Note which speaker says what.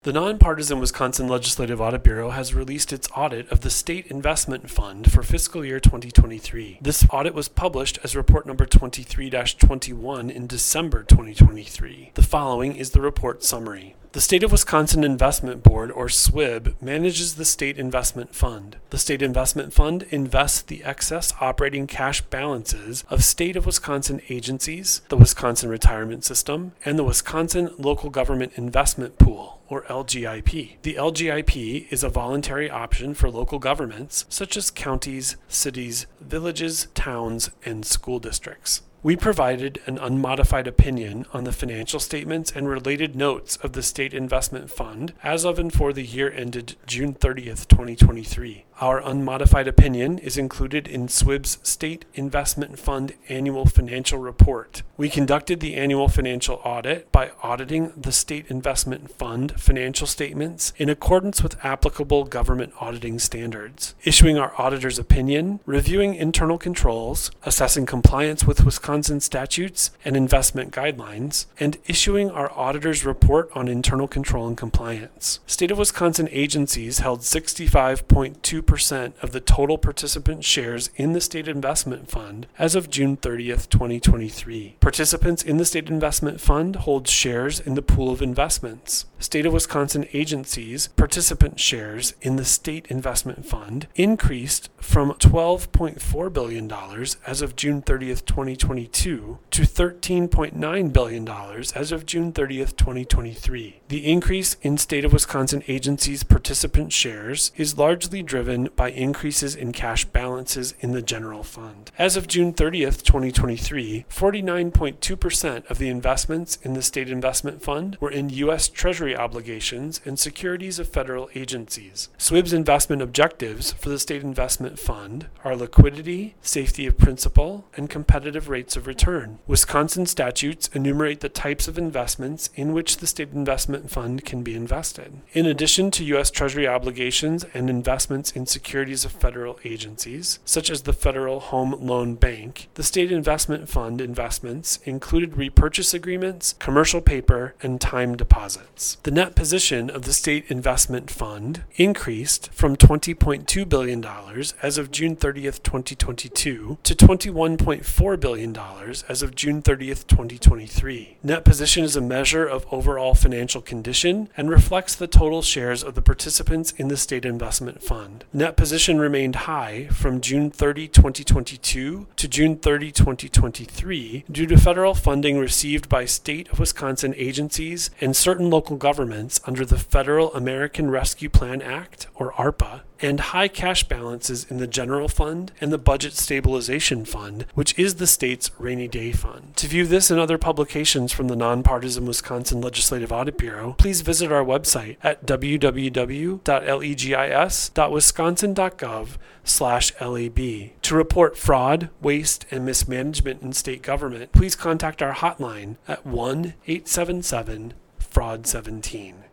Speaker 1: The nonpartisan Wisconsin Legislative Audit Bureau has released its audit of the State Investment Fund for fiscal year 2023. This audit was published as report number 23-21 in December 2023. The following is the report summary. The State of Wisconsin Investment Board, or SWIB, manages the State Investment Fund. The State Investment Fund invests the excess operating cash balances of State of Wisconsin agencies, the Wisconsin Retirement System, and the Wisconsin Local Government Investment Pool, or LGIP. The LGIP is a voluntary option for local governments, such as counties, cities, villages, towns, and school districts. We provided an unmodified opinion on the financial statements and related notes of the State Investment Fund as of and for the year ended June 30th, 2023. Our unmodified opinion is included in SWIB's State Investment Fund Annual Financial Report. We conducted the annual financial audit by auditing the State Investment Fund financial statements in accordance with applicable government auditing standards, issuing our auditor's opinion, reviewing internal controls, assessing compliance with Wisconsin statutes and investment guidelines, and issuing our auditor's report on internal control and compliance. State of Wisconsin agencies held 65.2% of the total participant shares in the State Investment Fund as of June 30th, 2023. Participants in the State Investment Fund hold shares in the pool of investments. State of Wisconsin agencies' participant shares in the State Investment Fund increased from $12.4 billion as of June 30th, 2022 to $13.9 billion as of June 30th, 2023. The increase in State of Wisconsin agencies' participant shares is largely driven by increases in cash balances in the general fund. As of June 30th, 2023, 49.2% of the investments in the State Investment Fund were in U.S. Treasury obligations and securities of federal agencies. SWIB's investment objectives for the State Investment Fund are liquidity, safety of principal, and competitive rates of return. Wisconsin statutes enumerate the types of investments in which the State Investment Fund can be invested. In addition to U.S. Treasury obligations and investments in securities of federal agencies, such as the Federal Home Loan Bank, the State Investment Fund investments included repurchase agreements, commercial paper, and time deposits. The net position of the State Investment Fund increased from $20.2 billion as of June 30th, 2022 to $21.4 billion as of June 30th, 2023. Net position is a measure of overall financial condition and reflects the total shares of the participants in the State Investment Fund. Net position remained high from June 30, 2022 to June 30, 2023 due to federal funding received by State of Wisconsin agencies and certain local governments under the Federal American Rescue Plan Act, or ARPA, and high cash balances in the General Fund and the Budget Stabilization Fund, which is the state's rainy day fund. To view this and other publications from the Nonpartisan Wisconsin Legislative Audit Bureau, please visit our website at www.legis.wisconsin.gov/LAB. To report fraud, waste, and mismanagement in state government, please contact our hotline at 1-877-FRAUD-17.